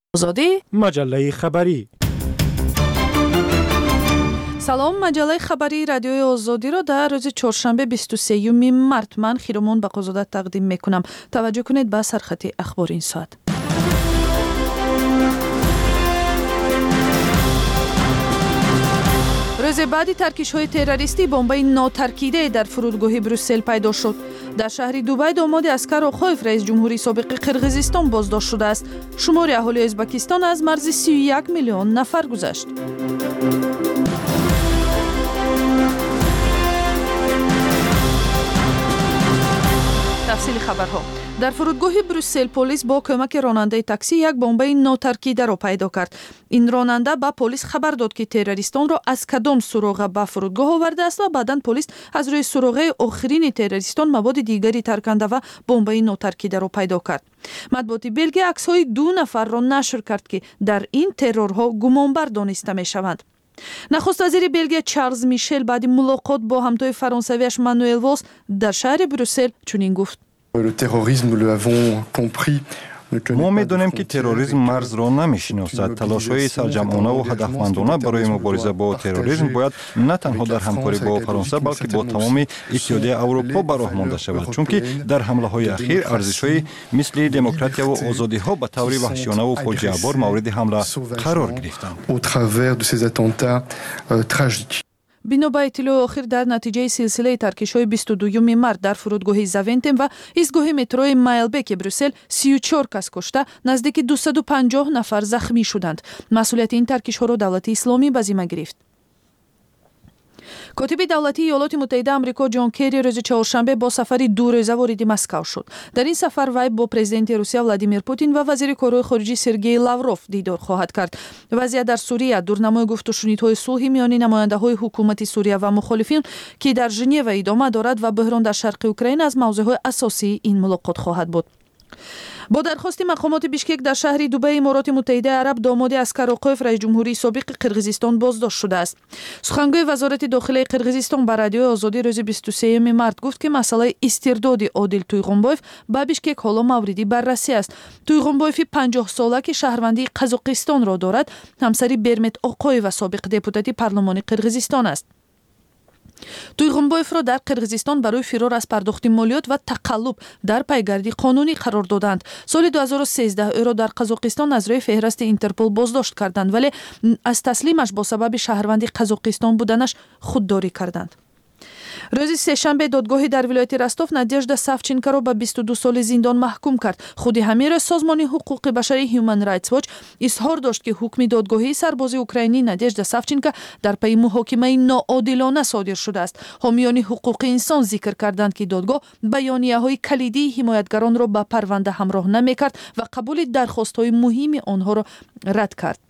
آزادی مجله خبری. سلام، مجله خبری رادیوی آزادی را در روز چهارشنبه 23 مارت من خیرمون بقازاده تقدیم میکنم. توجه کنید به سرخط اخبار این ساعت. روز بعدی ترکش‌های تروریستی بمب‌های ناترکیده در فرودگاه بروسل پیدا شد. در شهر دوبای داماد اسکر اوخویف رئیس جمهوری سابق قرقیزستان بازداشت شده است. شمار اهالی ازبکستان از مرز 31 میلیون نفر گذشت. تفصیل خبرها. در فرودگاه بروسل پلیس با کمک راننده تاکسی یک بمب ناترکیده را پیدا کرد. این راننده با پلیس خبر داد که تروریستان را از کدام سراغ به فرودگاه آورده است و بعداً پلیس از روی سراغ آخرین تروریستان مواد دیگری ترکنده و بمب ناترکیده را پیدا کرد. مطبوعات بلژیک عکس‌های 2 نفر را نشر کرد که در این ترورها گمانبر دانسته می‌شوند. نخست وزیر بلژیک چارلز میشل بعد ملاقات با همتای فرانسویش مانوئل والس در شهر بروسل چنین گفت: ما می‌دانیم که تروریسم مرز را نمی‌شناسد. تلاش‌های سرجمعانه و هدفمندانه برای مبارزه با تروریسم باید نه تنها در همکاری با فرانسه بلکه با تمام اتحادیه اروپا به راه مانده شود، چون که در حمله‌های اخیر ارزش‌های مثل دموکراسی و آزادی‌ها به طور وحشیانه و فاجعه‌بار مورد حمله قرار گرفتند. بنا به اطلاع آخر در نتیجه سلسله ترکش‌های 22 مارت در فرودگاه زاونتم و ایستگاه مترو مایلبک بروسل 34 کس کشته، نزدیک 250 نفر زخمی شدند. مسئولیت این ترکش‌ها را دولت اسلامی به ذمه گرفت. کاتب دولتی ایالات متحده آمریکا جان کری روز چهارشنبه با سفری 2 روزه وارد مسکو شد. در این سفر وی با پرزیدنت روسیه ولادیمیر پوتین و وزیر کارهای خارجه سرگئی لاوروف دیدار خواهد کرد. وضعیت در سوریه، دورنمای گفت و شنیدهای صلح میان نماینده‌های حکومت سوریه و مخالفین که در ژنو ادامه دارد و بحران در شرق اوکراین از موضوعهای اساسی این ملاقات خواهد بود. با درخواست مقامات بیشکک در شهر دوبای امارات متحده عرب داماد اسکر اوقوف رئیس جمهوری سابق قرقیزستان بازداشت شده است. سخنگوی وزارت داخلی قرقیزستان به رادیوی آزادی روز 23 مارت گفت که مسئله استرداد عادل تویغونبایف به بیشکک حالا موردی بررسی است. تویغونبایف 50 ساله که شهروندی قزاقستان را دارد، همسری برمت اوقوی و سابق دپوتاتی پارلمان قرقیزستان است. تویغونبایف را در قرقیزستان برای فرار از پرداخت مالیات و تقلب در پیگردی قانونی قرار دادند. سال 2013 او را در قزاقستان از روی فهرست اینترپل بازداشت کردند، ولی از تسلیمش با سبب شهروندی قزاقستان بودنش خودداری کردند. روز سه‌شنبه دادگاهی در ولایت رستوف نادژدا سافچینکا را به 22 سال زندان محکوم کرد. خود همین را سازمان حقوق بشری هیومن رایتس واچ اظهار داشت که حکم دادگاهی سرباز اوکراینی نادژدا سافچینکا در پی محاکمه ناعادلانه صادر شده است. حامیان حقوق انسان ذکر کردند که دادگاه بیانیه‌های کلیدی حمایتگران را به پرونده همراه نمی‌کرد و قبول درخواست‌های مهم آنها را رد کرد.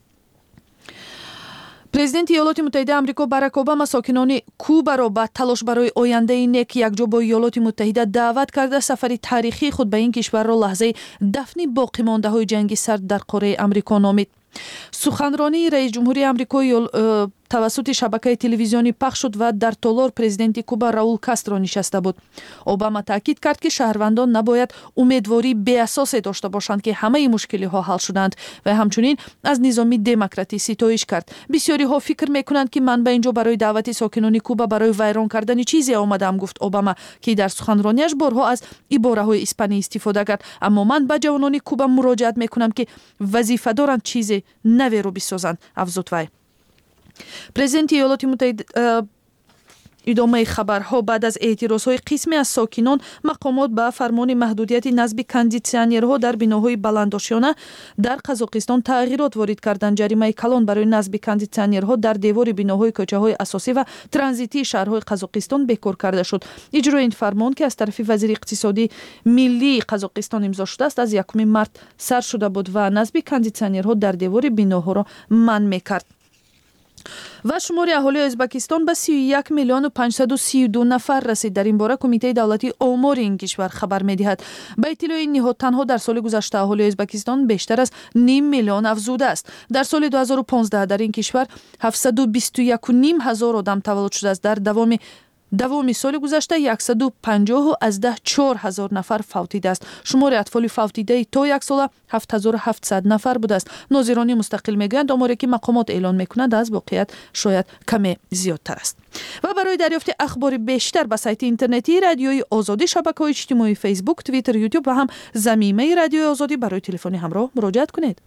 پرزیدنت ایالات متحده آمریکا باراک اوباما ساکنان کوبا را به تلاش برای آینده نیک یکجا با ایالات متحده دعوت کرده سفری تاریخی خود به این کشور را لحظه دفن باقی مانده های جنگ سرد در قاره آمریکا نامید. سخنرانی رئیس جمهوری آمریکا توسط شبکه تلویزیونی پخش شد و در تالار پرزیدنت کوبا راول کاسترو نشسته بود. اوباما تاکید کرد که شهروندان نباید امیدواری بی اساس داشته باشند که همه مشکلی ها حل شدند و همچنین از نظام دموکراتی ستایش کرد. بسیاری ها فکر میکنند که من به اینجا برای دعوت ساکنان کوبا برای ویران کردن چیزی آمدم، گفت اوباما که در سخنرانیش بارها از عباره های اسپانی استفاده کرد. اما من به جوانان کوبا مراجعت میکنم که وظیفه دارند چیز نوی رو بسازند، افزود وی. پرزیدنت ایالات متحده ادامه خبرها. بعد از اعتراضهای قسمی از ساکنان، مقامات به فرمان محدودیت نصب کاندیسیونرها در بناهای بلندآشیانه در قزاقستان تغییرات وارد کردند. جریمه کلان برای نصب کاندیسیونرها در دیوار بناهای کوچه‌های اساسی و ترانزیتی شهرهای قزاقستان بکار کرده شد. اجرای این فرمان که از طرف وزیر اقتصادی ملی قزاقستان امضا شده است، از 1 مارت سر شده بود و نصب کاندیسیونرها در دیوار بناها را منع می‌کرد. و شمار اهالی ازبکستان به 31 میلیون و 532 نفر رسید. در این باره کمیته دولتی آمار این کشور خبر می‌دهد. به اطلاع این نهاد تنها در سال گذشته اهالی ازبکستان بیشتر از نیم میلیون افزوده است. در سال 2015 در این کشور 721.5 هزار آدم تولد شده است. در دوام دوام سال گذشته 150,000 نفر فوتیده است. شمار اطفال فوتیده تا یک سال 7700 نفر بوده است. ناظران مستقل میگویند آماری که مقامات اعلان میکنند از واقعیت شاید کمی زیادتر است. و برای دریافت اخبار بیشتر به سایت اینترنتی رادیوی آزادی، شبکه‌های اجتماعی فیسبوک، توییتر، یوتیوب و هم ضمیمه رادیوی آزادی برای تلفنی همراه مراجعه کنید.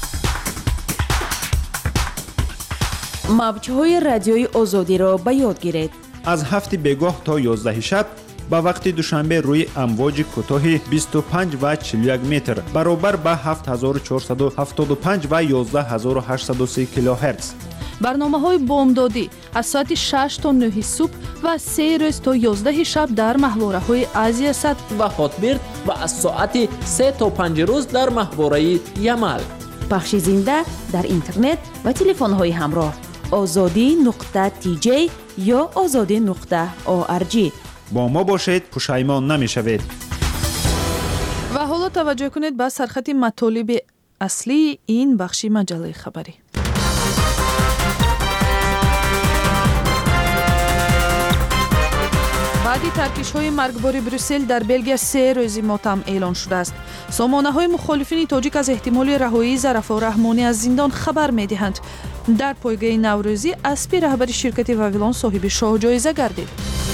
موج‌های رادیوی آزادی را به یاد گیرید. از 7 بگاه تا 11 شب با وقت دوشنبه روی امواج کوتاه 25 و 41 متر برابر با 7475 و 11830 کیلوهرتز. برنامه‌های بامدادی از ساعت 6 تا 9 صبح و 3 روز تا 11 شب در ماهواره‌های آسیا صد و هاتبرد و از ساعت 3 تا 5 روز در ماهواره یمل. پخش زنده در اینترنت و تلفن‌های همراه azadi.tj یا azadi.org. با ما باشید، پشیمان نمی‌شوید. و حالا توجه کنید به سرخط مطالب اصلی این بخش مجله خبری. بعدی ترکش‌های مرگبار بروسل در بلژیم 3 روزی ماتم اعلان شده است. سامانه‌های مخالفین تاجیک از احتمال رهایی ظرفا رحمانی از زندان خبر می‌دهند. در پایگاه نوروزی اسپی رهبر شرکت واویلان صاحب شاه جایزه گردید.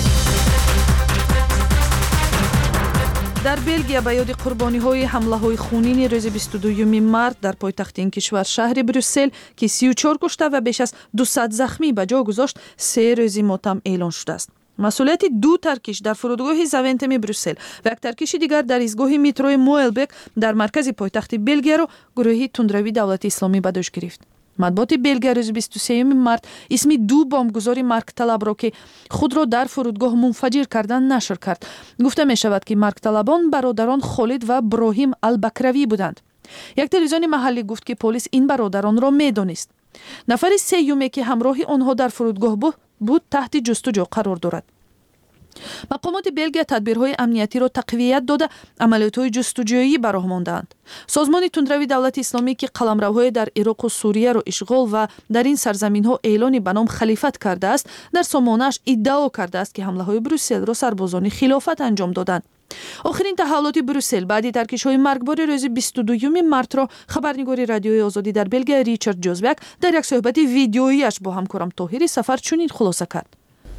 در بلژیم به یاد قربانی‌های حمله‌های خونین روز 22 مارس در پایتخت این کشور شهر بروسل که 34 کشته و بیش از 200 زخمی به جا گذاشت 3 روزی ماتم اعلان شده است. مسئولیت 2 ترکش در فرودگاه زاونتم بروسل و یک ترکش دیگر در ایستگاه مترو موئلبک در مرکز پایتخت بلژیم را گروه تندروی دولت اسلامی به دوش گرفت. مطبوعات بلژیم روز 23 مارس اسم 2 بمبگذار مرگ طلب را که خود را در فرودگاه منفجر کردند نشر کرد. گفته می شود که مرگ طلبان برادران خالد و ابراهیم البکروی بودند. یک تلویزیون محلی گفت که پلیس این برادران را می‌دانست. نفر سومی که همراه آنها در فرودگاه بود تحت جستجو قرار دارد. مقامات بلژیم تدبیرهای امنیتی را تقویت داده عملیات‌های جستجویی به راه ماندند. سازمان تندروی دولت اسلامی که قلمروهای در عراق و سوریه را اشغال و در این سرزمین‌ها اعلان به نام خلیفت کرده است، در سامانه‌اش ادعا کرده است که حمله‌های بروسل را سربازان خلافت انجام دادند. آخرین تحولات بروسل بعد ترکش‌های مرگبار روز 22 مارس را خبرنگار رادیوی آزادی در بلژیم ریچارد جوزبک در یک صحبت ویدیویی‌اش با همکارم طاهری سفر چنین خلاصه کرد.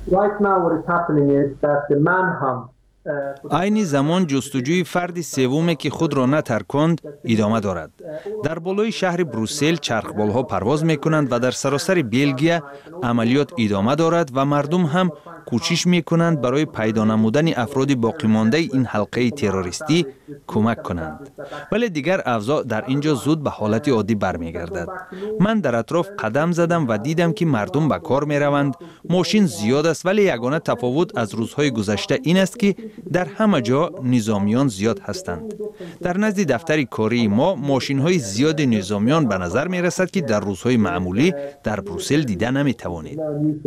عین زمان جستجوی فرد سومی که خود را نترکاند ادامه دارد. در بالای شهر بروسل چرخبالها پرواز میکنند و در سراسر بلژیم عملیات ادامه دارد و مردم هم کوشش میکنند برای پیدا نمودن افراد باقی مانده این حلقه تروریستی کمک کنند. ولی دیگر اوضاع در اینجا زود به حالت عادی برمیگردد. من در اطراف قدم زدم و دیدم که مردم به کار میروند. ماشین زیاد است ولی یگانه تفاوت از روزهای گذشته این است که در همه جا نظامیان زیاد هستند. در نزد دفتر کاری ما ماشین‌های زیاد نظامیان به نظر می‌رسد که در روزهای معمولی در بروسل دیده نمی‌توانید.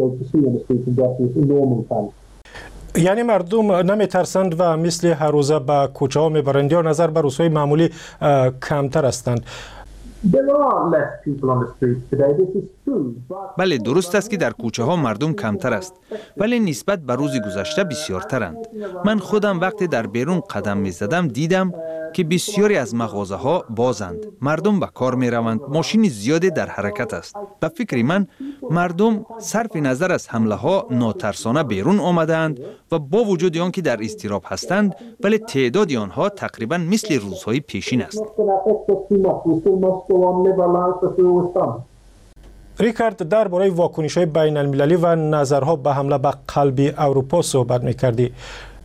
یعنی مردم نمی‌ترسند و مثل هر روزه به کوچه‌ها می‌برند یا نظر به روزهای معمولی کمتر هستند؟ بله درست است که در کوچه ها مردم کمتر است ولی نسبت به روز گذشته بسیارترند. من خودم وقتی در بیرون قدم می زدم دیدم که بسیاری از مغازه ها بازند. مردم به کار می روند. ماشین زیادی در حرکت است. به فکر من مردم صرف نظر از حمله ها ناترسانه بیرون آمدند و با وجود آن که در اضطراب هستند ولی تعداد آنها تقریبا مثل روزهای پیشین است. ریکارد درباره واکنش‌های بین المللی و نظرها به حمله به قلب اروپا صحبت می‌کردی.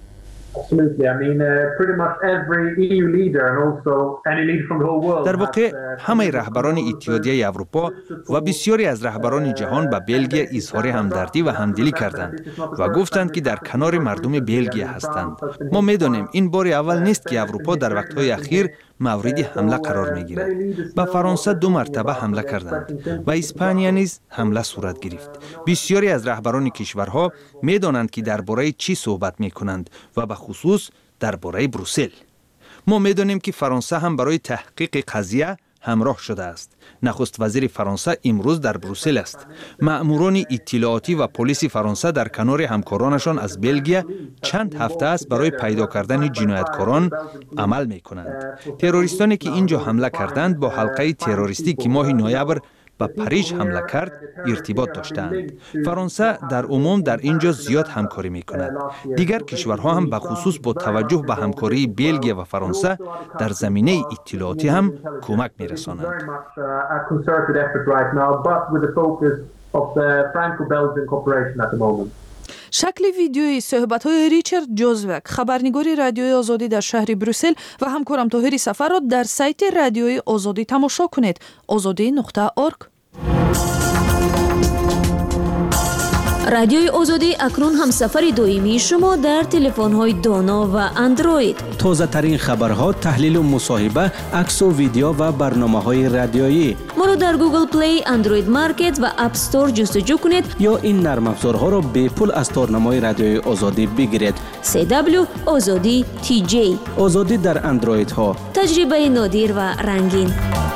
در واقع همه رهبران اتحادیه اروپا و بسیاری از رهبران جهان به بلژیم اظهار همدردی و همدلی کردند و گفتند که در کنار مردم بلژیم هستند. ما می‌دانیم این بار اول نیست که اروپا در وقت‌های اخیر مورد حمله قرار می‌گیرد. به فرانسه 2 مرتبه حمله کردند و اسپانیا نیز حمله صورت گرفت. بسیاری از رهبران کشورها می‌دانند که درباره چی صحبت می‌کنند و به خصوص درباره بروسل. ما می‌دانیم که فرانسه هم برای تحقیق قضیه همراه شده است. نخست وزیر فرانسه امروز در بروسل است. مأموران اطلاعاتی و پلیس فرانسه در کنار همکارانشان از بلژیم چند هفته است برای پیدا کردن جنایتکاران عمل می‌کنند. تروریستانی که اینجا حمله کردند با حلقه تروریستی که ماه نوامبر به پاریژ حمله کرد ارتباط داشتند. فرانسه در عموم در اینجا زیاد همکاری می کند. دیگر کشورها هم به خصوص با توجه به همکاری بلژیم و فرانسه در زمینه اطلاعاتی هم کمک می رسانند. شکل ویدیویی صحبت‌های ریچارد جوزوک، خبرنگار رادیوی آزادی در شهر بروسل و همکارم طاهری سفر را در سایت رادیوی آزادی تماشا کنید. azadi.org. رادیوی آزادی اکنون هم سفر دائمی شما در تلفن‌های دانا و اندروید. تازه ترین خبرها، تحلیل و مصاحبه، عکس و ویدیو و برنامه‌های رادیویی. ما را در گوگل پلی، اندروید مارکت و اپ استور جستجو کنید یا این نرم افزارها را به پول از تارنمای رادیوی آزادی بگیرید. CW آزادی TJ. آزادی در اندروید ها. تجربه نادر و رنگین.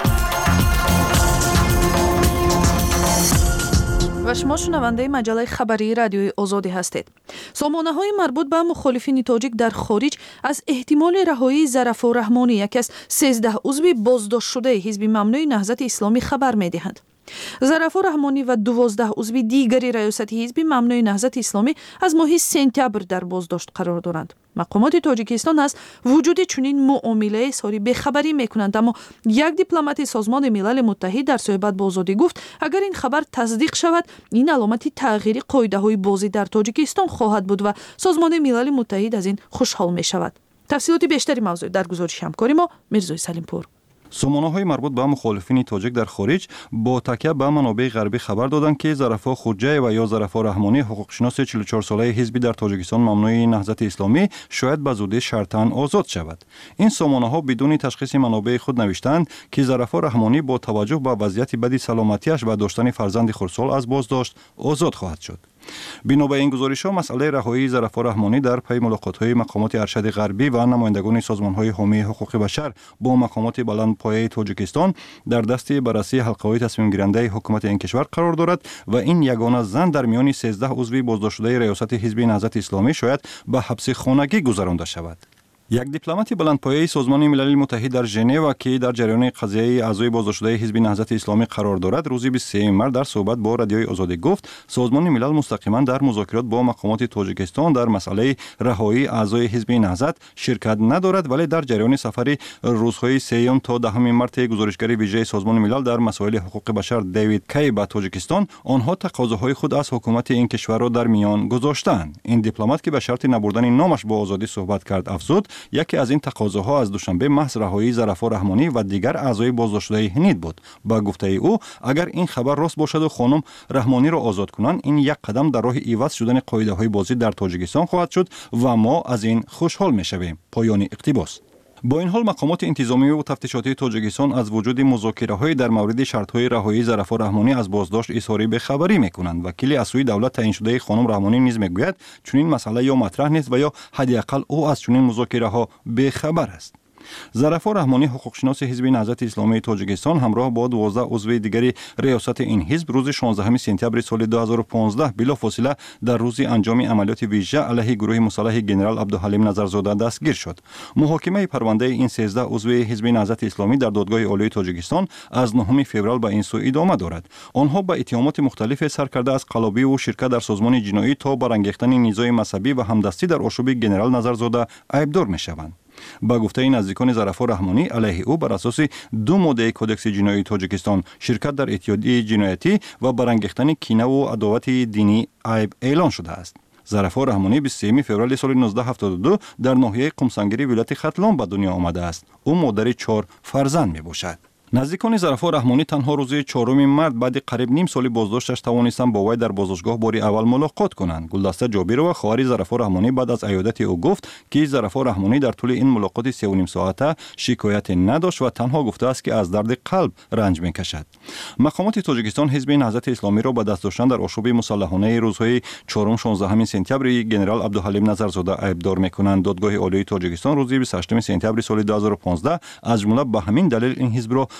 و شما شنونده مجله خبری رادیوی آزادی هستید. سامانه‌های مربوط به مخالفین تاجیک در خارج از احتمال رهایی ظرفا رحمانی، یکی از 13 عضو بازداشت شده حزب ممنوع نهضت اسلامی خبر می‌دهند. ظرفا رحمانی و 12 عضو دیگری ریاست حزب ممنوع نهضت اسلامی از ماه سپتامبر در بازداشت قرار دارند. مقامات تاجیکستان از وجود چنین معامله اظهار بی‌خبری می‌کنند، اما یک دیپلمات سازمان ملل متحد در صحبت با آزادی گفت اگر این خبر تصدیق شود این علامت تغییر قاعده‌های بازی در تاجیکستان خواهد بود و سازمان ملل متحد از این خوشحال می‌شود. تفصیلات بیشتری موضوع در گزارش همکاری ما میرزای سلیمپور. سامانه‌های مربوط به مخالفین تاجیک در خارج با تکیه به منابع غربی خبر دادند که ظرفا خوجه و یا ظرفا رحمانی، حقوقشناس 44 ساله حزبی در تاجیکستان ممنوع نهضت اسلامی، شاید به زودی شرطاً آزاد شود. این سامانه‌ها بدون تشخیص منابع خود نوشتند که ظرفا رحمانی با توجه به وضعیت بدی سلامتیش و داشتن فرزند خردسال از بازداشت آزاد خواهد شد. بنا به این گزارش‌ها مسئله رهایی ظرفا رحمانی در پی ملاقات‌های مقامات ارشد غربی و نمایندگان سازمان‌های حامی حقوق بشر با مقامات بلندپایه تاجیکستان در دست بررسی حلقه‌های تصمیم گیرنده حکومت این کشور قرار دارد و این یگانه زن در میان 13 عضو بازداشت شده ریاست حزب نهضت اسلامی شاید به حبس خانگی گذرانده شود. یک دیپلمات بلندپایه سازمان ملل متحد در ژنو که در جریان قضیه اعضای بازداشت شده حزب نهضت اسلامی قرار دارد، روز 23 مارس در صحبت با رادیوی آزادی گفت سازمان ملل مستقیما در مذاکرات با مقامات تاجیکستان در مسئله رهایی اعضای حزب نهضت شرکت ندارد، ولی در جریان سفر روزهای 3 تا 10 مارس گزارشگر ویژه سازمان ملل در مسائل حقوق بشر دیوید کی به تاجیکستان، آنها تقاضاهای خود از حکومت این کشور را در میان گذاشتند. این دیپلمات که به شرط نبردن نامش با آزادی صحبت کرد افزود یکی از این تقاضاها از دوشنبه محض رهایی ظرفا رحمانی و دیگر اعضای بازداشت شده هنید بود. با گفته او اگر این خبر راست باشد و خانم رحمانی را آزاد کنند، این یک قدم در راه عوض شدن قاعده‌های بازی در تاجیکستان خواهد شد و ما از این خوشحال می‌شویم. پایان اقتباس. با این حال مقامات انتظامی و تفتیشاتی تاجیکستان از وجود مذاکره‌های در مورد شرط‌های رهایی ظرفا رحمانی از بازداشت اظهار بی‌خبری می‌کنند. وکیل از سوی دولت تعیین شده خانم رحمانی نیز می‌گوید چنین مسئله یا مطرح نیست و یا حداقل او از چنین مذاکره‌ها بی‌خبر است. ظرفا رحمانی حقوقشناس حزب نهضت اسلامی تاجیکستان همراه با 12 عضو دیگری ریاست این حزب روز 16 سپتامبر سال 2015 بلافاصله در روز انجام عملیات ویژه علیه گروه مسلح جنرال عبدالحلیم نظرزاده دستگیر شد. محاکمه پرونده این 13 عضو حزب نهضت اسلامی در دادگاه عالی تاجیکستان از 9 فوریه به این سو ادامه دارد. آنها با اتهامات مختلف سرکرده از قلابی و شرکت در سازمان جنایی تا برانگیختن نیزای مذهبی و همدستی در آشوب جنرال نظرزاده عیبدار می‌شوند. با گفته نزدیکان ظرفا رحمانی علیه او بر اساس 2 ماده کدکس جنایی تاجیکستان شرکت در اتحادیه جنایتی و برانگیختن کینه و عداوت دینی عیب اعلان شده است. ظرفا رحمانی 23 فوریه سال 1972 در ناحیه قمسنگری ولایت ختلان به دنیا آمده است. او مادر 4 فرزند میباشد. نزدیکان ظرفا رحمانی تنها روز 4 مارس بعد قریب نیم سال بازداشتش توانستند با وی در بازداشتگاه باری اول ملاقات کنند. گلدسته جابرова خواهر ظرفا رحمانی بعد از عیادت او گفت که ظرفا رحمانی در طول این ملاقات 3.5 ساعته شکایت نداشت و تنها گفته است که از درد قلب رنج میکشد. مقامات تاجیکستان حزب نهضت اسلامی را به دست داشتن در آشوب مسلحانه روزهای 4 16 سپتامبر جنرال عبدالحلیم نظرزاده عیبدار میکنند. دادگاه عالی تاجیکستان روز 28 سپتامبر سال 2015 از جمله به همین دلیل این حزب را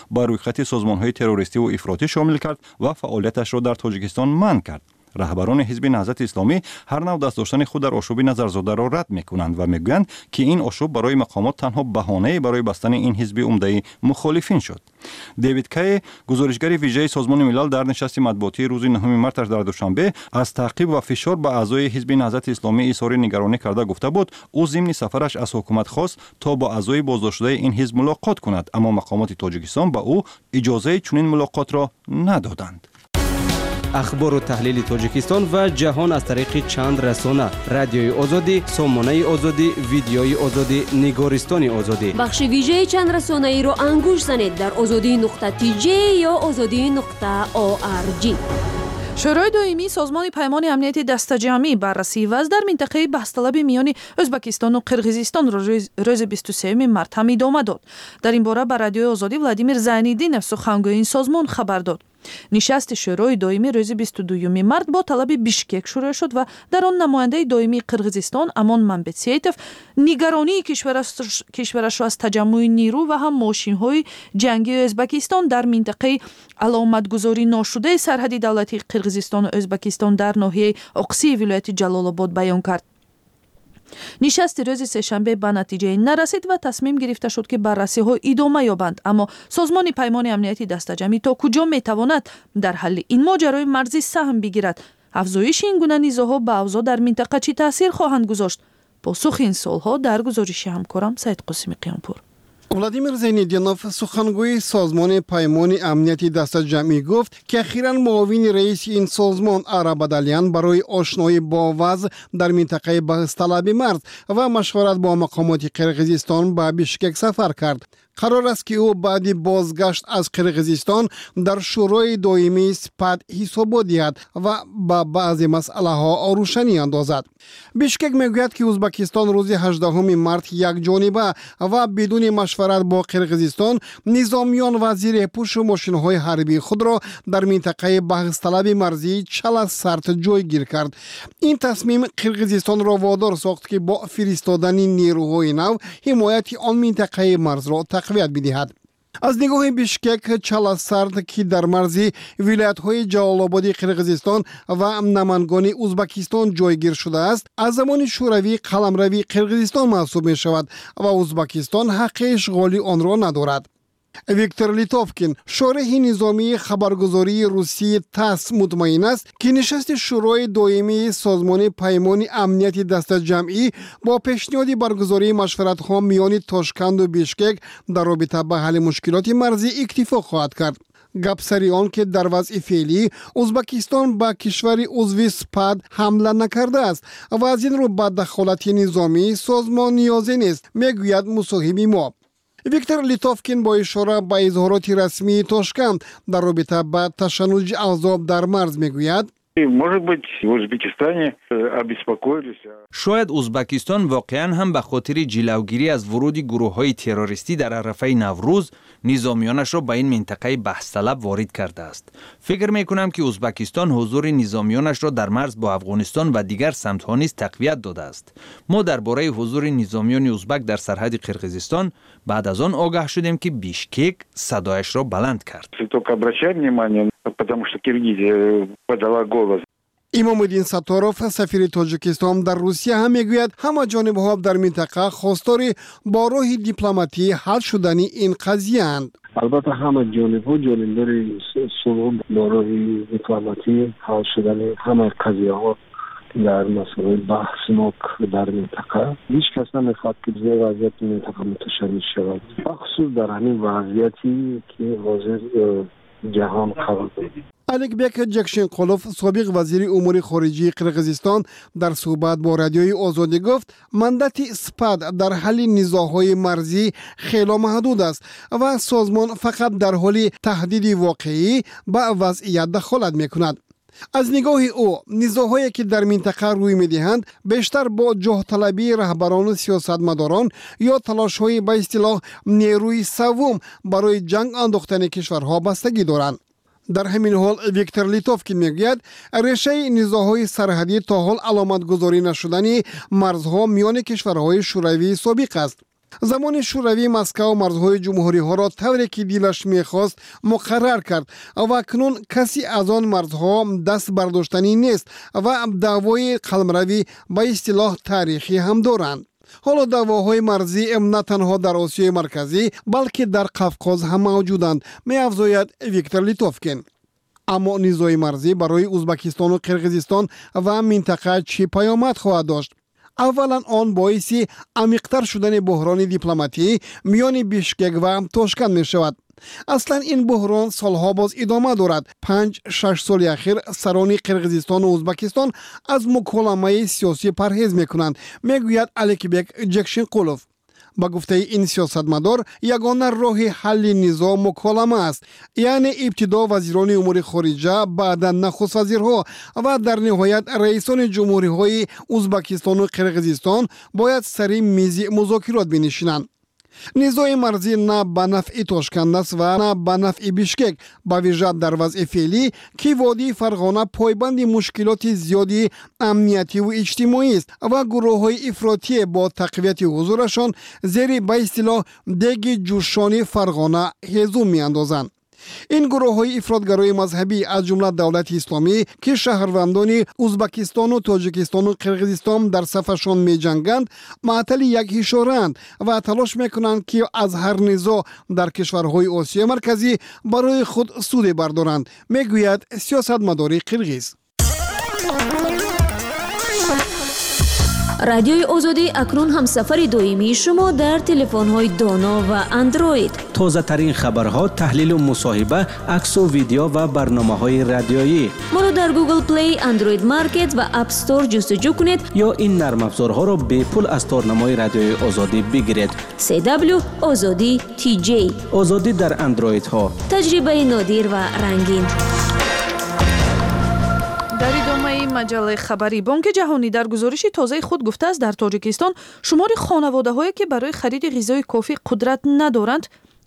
با رویخط سازمان‌های تروریستی و افراطی شامل کرد و فعالیتش را در تاجیکستان منع کرد. رهبران حزب نهضت اسلامی هر نوع دست داشتن خود در آشوب نظرزاده را رد می‌کنند و میگویند که این آشوب برای مقامات تنها بهانه برای بستن این حزب عمده مخالفین شد. دیوید کی، گزارشگر ویژه سازمان ملل، در نشست مطبوعاتی روز 9 مارس در دوشنبه از تعقیب و فشار به اعضای حزب نهضت اسلامی اظهار نگرانی کرده گفته بود او ضمن سفرش از حکومت خواست تا با اعضای بازداشت شده این حزب ملاقات کند، اما مقامات تاجیکستان به او اجازه چنین ملاقات را ندادند. اخبار و تحلیل تاجیکستان و جهان از طریق چند رسانه: رادیوی آزادی، سامانه آزادی، ویدیوی آزادی، نگارستان آزادی. بخش ویژه چند رسانه ای را انگوش زنید در azadi.tj یا azadi.org. شورای دائمی سازمان پیمان امنیت دسته‌جمعی بررسی وضع در منطقه بحث‌طلب میان ازبکستان و قرقیزستان را روز 23 مارس ادامه داد. در این باره به رادیوی آزادی ولادیمیر زینیدینов سخنگوی این سازمان خبر داد. نشست شورای دائمی روز 22 مارس با طلب بیشکک شروع شد و در آن نماینده دائمی قرقیزستان امان ممبتسیتوف نگرانی کشورش را از تجمع نیرو و هم ماشین‌های جنگی ازبکستان در منطقه علامتگذاری ناشده سرحدی دولتی قرقیزستان و ازبکستان در ناحیه اقصی ولایت جلال آباد بیان کرد. نشست روز سه‌شنبه به نتیجه نرسید و تصمیم گرفته شد که بررسی ها ادامه یابند، اما سازمان پیمان امنیتی دسته‌جمعی تا کجا میتواند در حل این ماجرای مرزی سهم بگیرد؟ افزایش این گونه نزاع‌ها به اوضاع در منطقه چه تاثیر خواهند گذاشت؟ پاسخ این سوال‌ها در گزارش همکارم سید قاسمی قیامپور. ولادیمیر زینیدینov سخنگوی سازمان پیمان امنیتی دسته‌جمعی گفت که اخیراً معاون رئیس این سازمان عربدالیان برای آشنایی با وضع در منطقه بحث‌طلب مرز و مشورت با مقامات قرقیزستان به بیشکک سفر کرد. قرار است که او بعد بازگشت از قرقیزستان در شورای دائمی سپاد حساب دهد و با بعضی مسئله ها روشنی اندازد. بیشکک میگوید که ازبکستان روز 18 مارس یک جانبه و بدون مشورت با قرقیزستان نظامیان و زیر پوش ماشین های حربی خود را در منطقه بحث‌طلب مرزی چلا سرت جایگیر کرد. این تصمیم قرقیزستان را وادار ساخت که با فرستادن نیروهای نو حمایت آن منطقه مرز را تقویت بدهد. از نگاه بیشکک چلا سرد که در مرزی ولایت‌های جلال آباد قرقیزستان و نمنگان ازبکستان جایگیر شده است، از زمان شوروی قلمروی قرقیزستان محسوب می شود و ازبکستان حق اشغال آن را ندارد. ویکتور لیتوفکین، شارح نظامی خبرگزاری روسی تاس مطمئن است که نشست شورای دائمی سازمان پیمان امنیتی دسته‌جمعی با پیشنهاد برگزاری مشورت‌ها میان تاشکند و بیشکک در رابطه با حل مشکلات مرزی اکتفا خواهد کرد. گپ سری آن که در وضع فعلی ازبکستان با کشور عضو سپاد حمله نکرده است و از این رو با دخالت نظامی سازمان نیازی نیست، میگوید مصاحب ما. ویکتور لیتوفکین با اشاره به اظهارات رسمی تاشکند در رابطه با تشنج احزاب در مرز میگوید شاید ازبکستان واقعا هم به خاطر جلوگیری از ورود گروه‌های تروریستی در عرفه نوروز نظامیانش را به این منطقه بحث‌طلب وارد کرده است. فکر می‌کنم که ازبکستان حضور نظامیانش را در مرز با افغانستان و دیگر سمت‌ها نیز تقویت داده است. ما درباره حضور نظامیان ازبک در سرحد قرقیزستان بعد از آن آگاه شدیم که بیشکک صدایش را بلند کرد. امامالدین ستاروف سفیر تاجیکستان در روسیه هم میگوید همه جانب‌ها در منطقه خواستار با راه دیپلماتی حل شدن این قضیه اند. البته همه جانب‌ها جانبدار صلح با راه دیپلماتی حل شدن همه قضیه‌ها در مسائل بحثناک در منطقه. هیچ کس نمیخواد که وضعیت منطقه متشدد شود، بخصوص در همین وضعیتی که حاضر جهان قرار دارد. الکبک جکشنقولوف سابق وزیر امور خارجه قرقیزستان در صحبت با رادیوی آزادی گفت مندت سپاد در حل نزاع‌های مرزی خیلی محدود است و سازمان فقط در حال تهدید واقعی به وضعیت دخالت میکند. از نگاه او نزاع‌هایی که در منطقه روی می‌دهند بیشتر با جاه طلبی رهبران و سیاستمداران یا تلاش‌های به اصطلاح نیروی سوم برای جنگ انداختن کشورها بستگی دارند. در همین حال ویکتور لیتوفکین میگوید ریشه نزاع‌های سرحدی تا حال علامت گذاری نشدن مرزها میان کشورهای شوروی سابق است. زمان شوروی مسکو مرزهای جمهوری ها را طوری که دیلش میخواست مقرر کرد و اکنون کسی از آن مرزها دست برداشتنی نیست و دعوای قلمروی به اصطلاح تاریخی هم دارند. حالا دعواهای مرزی نه تنها در آسیای مرکزی بلکه در قفقاز هم موجودند، می‌افزاید ویکتور لیتوفکین. اما نیزهای مرزی برای ازبکستان و قرقیزستان و منطقه چه پیامد خواهد داشت؟ اولا آن باعث عمیق‌تر شدن بحران دیپلماتی میان بیشکک و تاشکند می شود. اصلا این بحران سالها باز ادامه دارد. 5-6 سال اخیر سران قرقیزستان و ازبکستان از مکالمه سیاسی پرهیز میکنند، میگوید الکبک جکشنقولوف. با گفته این سیاستمدار یگانه راه حل نزاع مکالمه است، یعنی ابتدا وزیران امور خارجه، بعدا نخست وزیرها و در نهایت رئیسان جمهوری های ازبکستان و قرقیزستان باید سر میز مذاکرات بنشینند. نزاع مرزی نه به نفع تاشکند است و نه به نفع بیشکک، با ویژه در وضع فعلی که وادی فرغانه پایبند مشکلات زیادی امنیتی و اجتماعی است و گروه‌های افراطی با تقویت حضورشان زیر به اصطلاح دیگ جوشان فرغانه هزوم می‌اندازند. این گروه‌های افراطگرای مذهبی از جمله دولت اسلامی که شهروندان ازبکستان و تاجیکستان و قرقیزستان در صفشان می‌جنگند، معطل یک اشاره‌اند و تلاش می‌کنند که از هر نزاع در کشورهای آسیای مرکزی برای خود سود بردارند، میگوید سیاستمدار قرقیز. رادیوی آزادی اکنون هم سفر دائمی شما در تلفن‌های دانا و اندروید. تازه ترین خبرها، تحلیل و مصاحبه، عکس و ویدیو و برنامه‌های رادیویی. ما رو در گوگل پلی، اندروید مارکت و اپ استور جستجو کنید یا این نرم افزارها را به پول از تارنمای رادیوی آزادی بگیرید. CW آزادی TJ. آزادی در اندروید ها. تجربه نادر و رنگین. در ادامه مجله خبری، بانک جهانی در گزارش تازه خود گفته است در تاجیکستان شمار خانواده‌هایی که برای خرید غذای کافی قدرت ندارند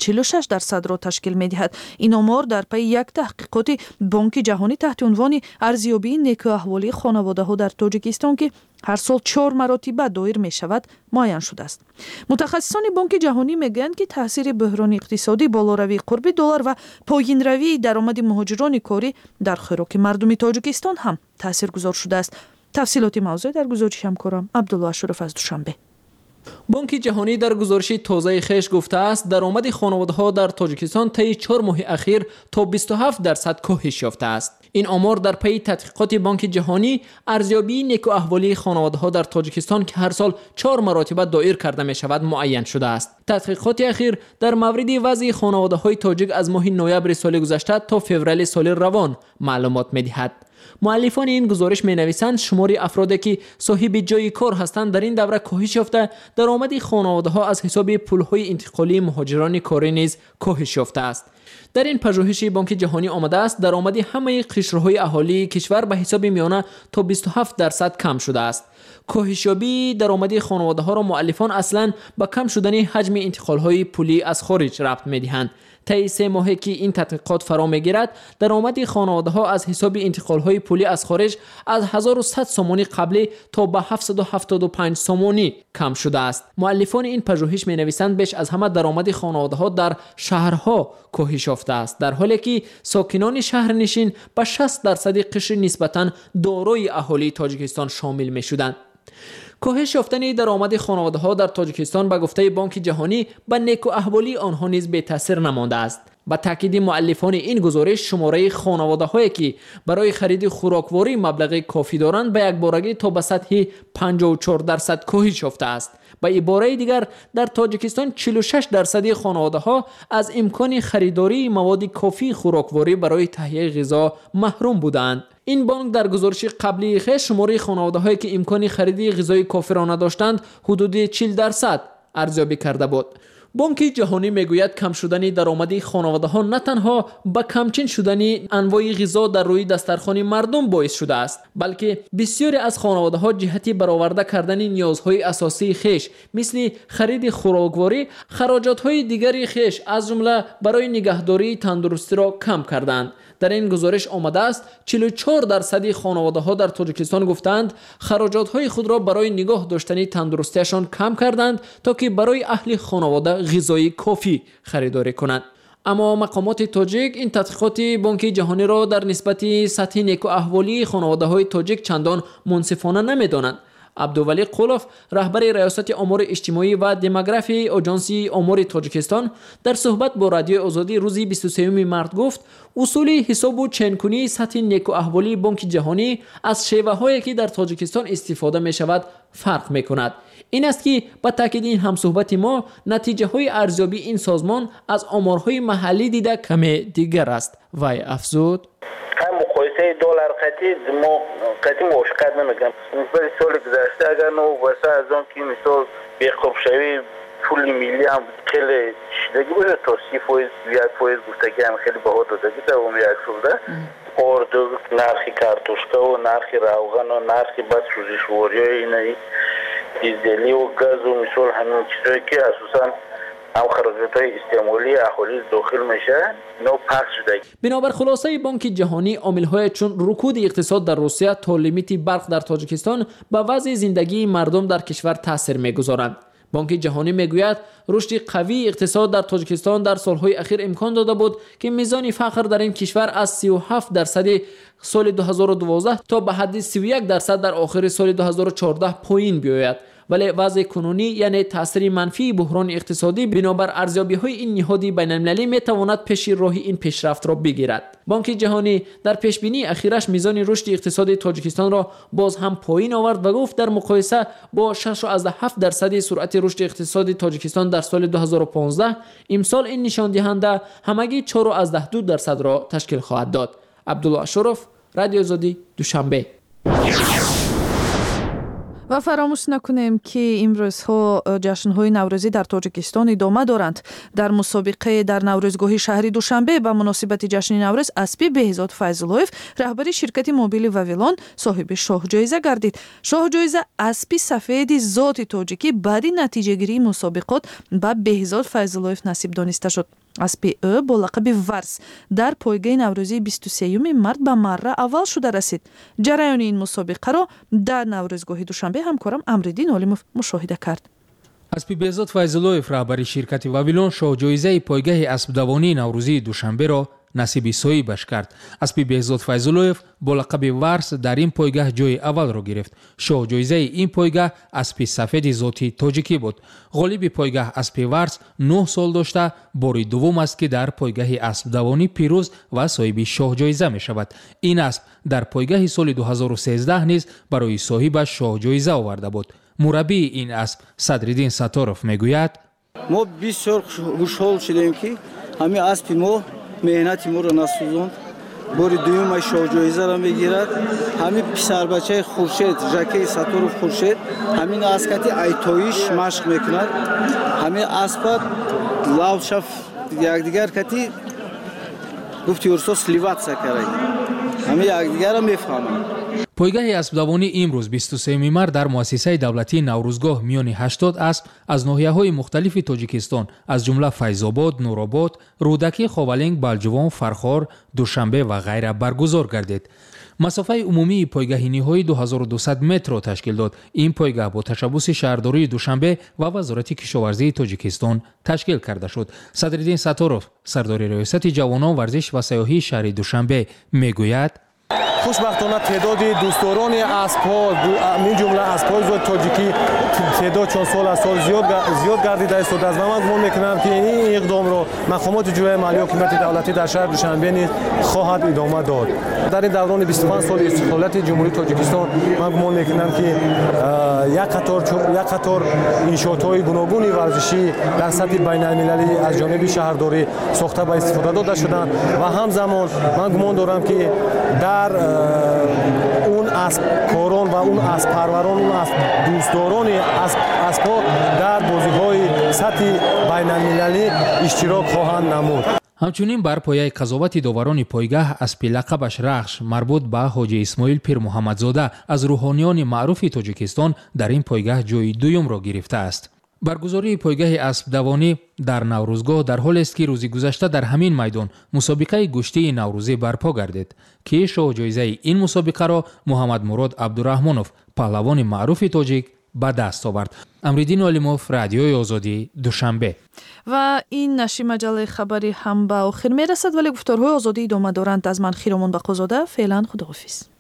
46% را تشکیل می‌دهد. این آمار در پی یک تحقیقات بانک جهانی تحت عنوان ارزیابی نیک احوالی خانواده‌ها در تاجیکستان که هر سال 4 مرتبه دایر می‌شود معین شده است. متخصصان بانک جهانی میگویند که تاثیر بحران اقتصادی، بالاروی قرب دلار و پایین‌روی درآمد مهاجران کاری در خوراک مردم تاجیکستان هم تاثیرگذار شده است. تفصیلات موضوع در گزارش همکارم عبدالله اشرف از دوشنبه. بانک جهانی در گزارش تازه خیش گفته است درآمد خانواده‌ها در تاجیکستان طی 4 ماه اخیر تا 27% کاهش یافته است. این آمار در پی تحقیقات بانک جهانی ارزیابی نیک احوالی خانواده‌ها در تاجیکستان که هر سال 4 مرتبه دایر کرده می شود معین شده است. تحقیقات اخیر در مورد وضع خانواده‌های تاجیک از ماه نوامبر سال گذشته تا فوریه سال روان معلومات می‌دهد. مؤلفان این گزارش می‌نویسند شمار افرادی که صاحب جای کار هستند در این دوره کاهش یافته، درآمد خانواده‌ها از حساب پول‌های انتقالی مهاجران کاری نیز کاهش یافته است. در این پژوهش بانک جهانی آمده است درآمد همه قشرهای اهالی کشور به حساب میانه تا 27% کم شده است. کاهش یابی درآمد خانواده‌ها را مؤلفان اصلاً با کم شدن حجم انتقال‌های پولی از خارج ربط می‌دهند. طی 3 ماهی که این تحقیقات فرا می‌گیرد درآمد خانواده‌ها از حساب انتقال‌های پولی از خارج از 1100 سومانی قبلی تا به 775 سومانی کم شده است. مؤلفان این پژوهش می‌نویسند بیش از همه درآمد خانواده‌ها در شهرها کاهش یافته است، در حالی که ساکنان شهرنشین به 60% قشر نسبتاً دارای اهالی تاجیکستان شامل می‌شدند. کاهش یافتن درآمد خانواده‌ها در تاجیکستان به گفته بانک جهانی به نیک احوالی آنها نیز بی تاثیر نمانده است. با تاکید مؤلفان این گزارش شماره خانواده‌هایی که برای خرید خوراکواری مبلغ کافی دارند به یک بارگی تا به سطح 54% کاهش یافته است. به عباره دیگر در تاجیکستان 46% خانواده‌ها از امکان خریداری مواد کافی خوراکواری برای تهیه غذا محروم بودند. این بانک در گزارش قبلی خود شماره خانواده‌هایی که امکان خرید غذای کافی را نداشتند حدود 40% ارزیابی کرده بود. بانک جهانی میگوید کم شدن درآمد خانواده‌ها نه تنها با کمچین شدن انواع غذا در روی دسترخوان مردم باعث شده است، بلکه بسیاری از خانواده‌ها جهت برآورده کردن نیازهای اساسی خیش مثل خرید خوراکواری، خراجات‌های دیگری خیش از جمله برای نگهداری تندرستی را کم کردند. در این گزارش آمده است 44% خانواده‌ها در تاجیکستان گفتند خراجات‌های خود را برای نگاه داشتن تندرستیشان کم کردند تا که برای اهل خانواده غذای کافی خریداری کنند. اما مقامات تاجیک این تحقیقات بانک جهانی را در نسبت سطح نیکواحوالی خانواده‌های تاجیک چندان منصفانه نمی‌دانند. عبدالولی قولوف رهبر ریاست امور اجتماعی و دموگرافی آژانس امور تاجیکستان در صحبت با رادیوی آزادی روز 23 مارس گفت اصول حساب و چین‌کنی سطح نیکواحوالی بانک جهانی از شیوه‌هایی که در تاجیکستان استفاده می‌شود فرق می‌کند. این است که با تاکید این همصحبت ما نتیجه‌های ارزیابی این سازمان از آمارهای محلی دیده کمی دیگر است. وی افزود مقایسه دلار قطعی موافقت نمیکنم. نسبت سال گذشته اگر نو واسه از آن که مثال بیخوب شوی پول ملی هم خیلی شدگی بوده تا 30% گفتگی هم خیلی باها دادگی دومی یک شده. اردو نرخی کارتوشکا و نرخی روغن و نرخی بس روزشواری های اینایی دیزلی و گاز و مثال همین چیزایی که اساساً او خراجات‌های استعمالی اهالی داخل میشه نو پخش شده. بنابر خلاصه بانک جهانی عامل‌های چون رکود اقتصاد در روسیه تا لیمیت برق در تاجیکستان به وضع زندگی مردم در کشور تاثیر می‌گذارند. بانک جهانی میگوید رشد قوی اقتصاد در تاجیکستان در سالهای اخیر امکان داده بود که میزان فقر در این کشور از 37% سال 2012 تا به حد 31% در آخر سال 2014 پایین بیاید. ولی وضع کنونی یعنی تاثیر منفی بحران اقتصادی بنابر ارزیابی‌های این نهاد بین‌المللی میتواند پیش راه این پیشرفت را بگیرد. بانک جهانی در پیشبینی اخیرش میزان رشد اقتصادی تاجیکستان را باز هم پایین آورد و گفت در مقایسه با 6.7% سرعت رشد اقتصادی تاجیکستان در سال 2015 امسال این نشان دهنده همگی 4.2% را تشکیل خواهد داد. عبدالله اشرف، رادیو آزادی، دوشنبه. و فراموش نکنیم که امروزها جشن‌های نوروزی در تاجیکستان ادامه دارند. در مسابقه در نوروزگاه شهری دوشنبه به مناسبت جشن نوروز اسپی بهزاد فیض‌اللهیف رهبر شرکت موبیل واویلون صاحب شاه جایزه گردید. شاه جایزه اسپی سفید ذات تاجیکی بعد نتیجه گیری مسابقات به بهزاد فیض‌اللهیف نصیب دانسته شد. اسپی او با لقب ورس در پایگاه نوروزی 23 مارس به مره اول شده رسید. جریان این مسابقه را در نوروزگاه دوشنبه همکارم امردین عالموف مشاهده کرد. اسپی بهزاد فیض‌اللهیف رهبر شرکت واویلون شاه جایزه پایگاه اسب دوانی نوروزی دوشنبه را نصیب صاحبش کرد. اسپی بهزاد فیض‌اللهیف با لقب ورس در این پایگاه جای اول را گرفت. شاه جایزه این پایگاه اسپی سفید ذاتی تاجیکی بود. غالب پایگاه اسپی ورس 9 سال داشته باری دوم است که در پایگاه اسب دوانی پیروز و صاحب شاه جایزه می شود. این اسب در پایگاه سال 2013 نیز برای صاحبش شاه جایزه آورده بود. مربی این اسب صدرالدین ستاروف میگوید ما بسیار خوشحال شدیم که همین اسب ما مهنت ما را نسوزاند. باری دوم شاه جایزه را میگیرد. همین پسر بچه خورشید ژاکی ستاروف خورشید همین اسکتی ایتویش مشق میکند. همین اسب لاوشاف یک دیگر کتی گفتی ورسو سلیواتسا کرد. همین یک دیگر را میفهمند. پایگاه اسب دوانی امروز 23 مارس در مؤسسه دولتی نوروزگاه میان 80 اسب از ناحیه‌های مختلف تاجیکستان از جمله فیض‌آباد، نورآباد، رودکی، خاولنگ، بلجوان، فرخار، دوشنبه و غیره برگزار گردید. مسافه عمومی پایگاه نهایی 2200 متر را تشکیل داد. این پایگاه با تشبث شهرداری دوشنبه و وزارت کشاورزی تاجیکستان تشکیل کرده شد. صدرالدین ستاروف سردار ریاست جوانان ورزش و سیاحی شهر دوشنبه میگوید خوشبختانه تعداد دوستداران اسب‌ها من جمله اسب‌های تاجیکی تعداد چند سال از سال زیاد گردیده است و از من گمان می‌کنم که این اقدام را مقامات اجرایی مالی و حکومت دولتی در شهر دوشنبه نیز خواهد ادامه داد. در این دوران 25 سال استقلالیت جمهوری تاجیکستان من گمان می‌کنم که یک قطار انشاءات‌های گوناگون ورزشی در سطح بین‌المللی از جانب شهرداری ساخته و استفاده داده شدند و همزمان من گمان دارم که در اون اسبکاران و اون اسب‌پروران اون دوستداران اسب‌ها در بازی‌های сатҳи байналмилалӣ иштирок хоҳанд намуд. ҳамчунин бар пояи қазовати доварони пойгаҳ аспи лақабаш рахш марбут ба ҳоҷи исмоил пирмуҳаммадзода аз рӯҳониёни маъруфи тоҷикистон дар ин пойгаҳ ҷойи дуюмро гирифтааст. баргузории пойгаҳи аспдавонӣ дар наврӯзгоҳ дар ҳолест ки рӯзи гузашта дар ҳамин майдон мусобиқаи гӯштии наврӯзӣ барпо гардид ки шоҳҷоизаи ин мусобиқаро муҳаммадмурод абдураҳмонов паҳлавони маъруфи тоҷик ба даст овард. амриддин олимов, радиои озодӣ, душанбе. ва ин нашри маҷаллаи хабарӣ ҳам ба охир мерасад, вале гуфторҳои озодӣ идома доранд. аз ман Хиромон Бақозода, феълан худоҳофиз.